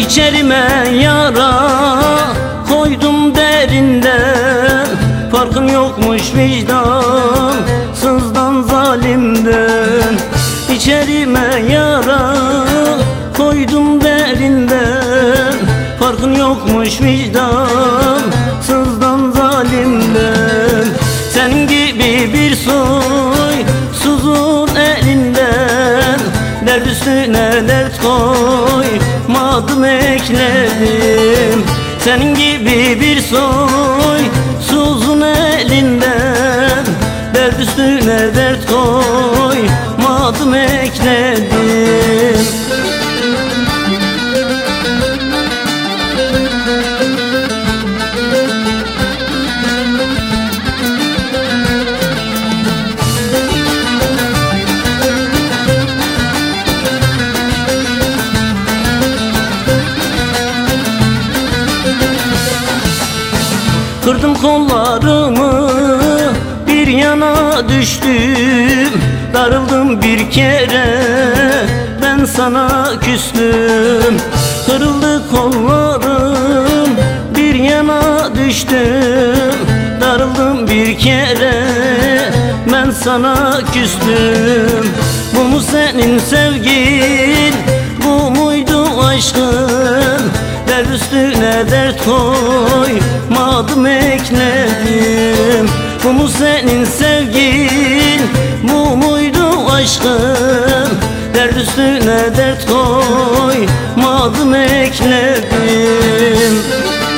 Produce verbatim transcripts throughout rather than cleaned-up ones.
İçerime yara koydum derinden, farkın yokmuş vicdansızdan, zalimden. İçerime yara koydum derinden, farkın yokmuş vicdansızdan, zalimden. Senin gibi bir soysuzun elinden dert üstüne dert koymadım, ekledim. Senin gibi bir soysuzun elinden dert üstüne dert koymadım, ekledim. Kırdım kollarımı, bir yana düştüm, darıldım bir kere, ben sana küstüm. Kırıldı kollarım, bir yana düştüm, darıldım bir kere, ben sana küstüm. Bu mu senin sevgin, bu muydu aşkın? Dert üstüne dert koymadım, ekledim. Bu mu senin sevgin, bu muydu aşkın? Dert üstüne dert koymadım, ekledim.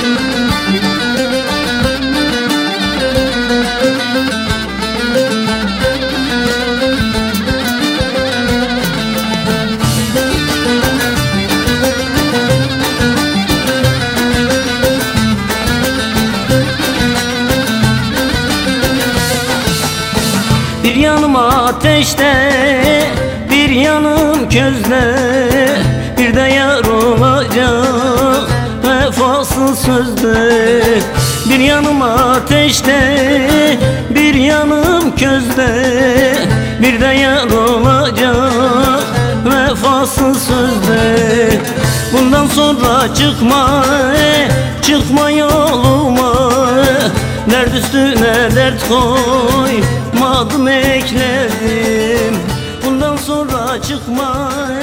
Bir yanım ateşte, bir yanım közde, bir de yar olacak vefasız sözde. Bir yanım ateşte, bir yanım közde, bir de yar olacak vefasız sözde. Bundan sonra çıkma, çıkma yoluma, dert üstüne dert koymadım, ekledim. Bundan sonra çıkma,